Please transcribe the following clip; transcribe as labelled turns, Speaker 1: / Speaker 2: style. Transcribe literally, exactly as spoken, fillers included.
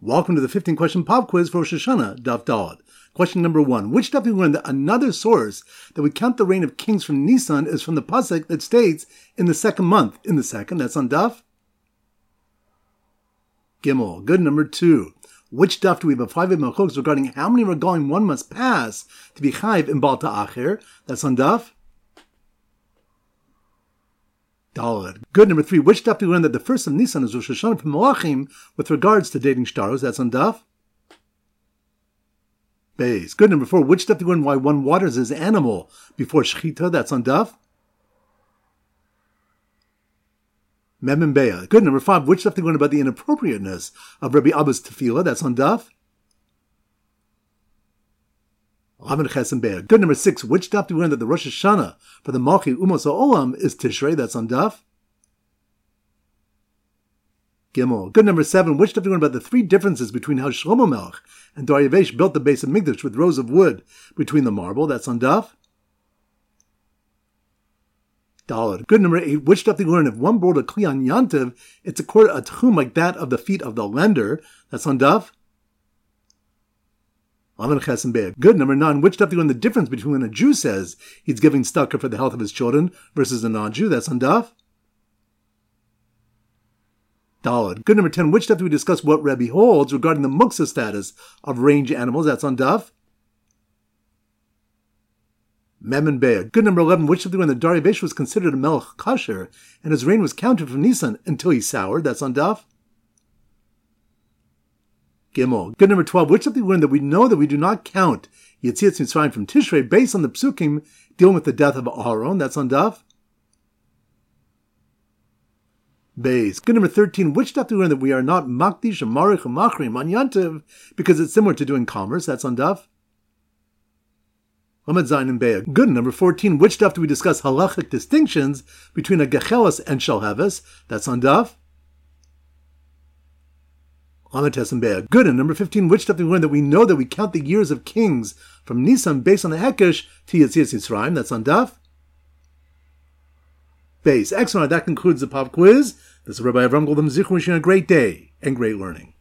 Speaker 1: Welcome to the fifteen question pop quiz for Rosh Hashanah, Daf Daled. Question number one. Which daf we learned that another source that we count the reign of kings from Nisan is from the pasuk that states in the second month. In the second, that's on Daf Gimel. Good. Number two. Which daf do we have a five machlokas regarding how many regalim one must pass to be chayiv in Baal Ta'achir? That's on Daf Daled. Good. Number three. Which daf do we learn that the first of Nisan is Rosh Hashanah for Malachim with regards to dating shtaros? That's on Daf Beis. Good. Number four. Which daf do we learn why one waters his animal before shechita? That's on Daf Mem and Beah. Good. Number five. Which daf do we learn about the inappropriateness of Rabbi Abba's tefillah? That's on Daf Lamed Ches and Beah. Good. Number six. Which daf do we learn that the Rosh Hashanah for the Malchi Umos HaOlam is Tishrei? That's on Daf Gimel. Good. Number seven. Which daf do we learn about the three differences between how Shlomo Melech and Daryavesh built the base of Mikdash with rows of wood between the marble? That's on Daf Daled. Good. Number eight. Which daf do we learn if one borrowed a kli on Yantiv, it's accorded a tchum like that of the feet of the lender? That's on Daf Lamed Ches and Beah. Good. Number nine. Which daf do we learn the difference between when a Jew says he's giving tzedakah for the health of his children versus a non-Jew? That's on Daf Daled. Good. Number ten. Which daf do we discuss what Rebbe holds regarding the muksa status of range animals? That's on Daf Mem and Beah. Good. Number eleven. Which daf do we learn that Daryavesh was considered a melech kasher and his reign was counted from Nisan until he soured? That's on Daf Gimel. Good. Number twelve. Which daf do we learn that we know that we do not count Yetzias Mitzrayim from Tishrei based on the psukim dealing with the death of Aharon? That's on Daf Beis. Good. Number thirteen. Which daf do we learn that we are not makdish and marich and machrim on Yantiv because it's similar to doing commerce? That's on Daf Lamed Zayin and Beah. Good. Number fourteen. Which daf do we discuss halachic distinctions between a gechelas and shalheves? That's on Daf Lamed Tes and Beah. Good. And number fifteen. Which daf do we learn that we know that we count the years of kings from Nisan based on the Hekesh to Yetzias Yisraim? That's on Daf Beis. Excellent. That concludes the pop quiz. This is Rabbi Avram Goldham Zichron wishing you a great day and great learning.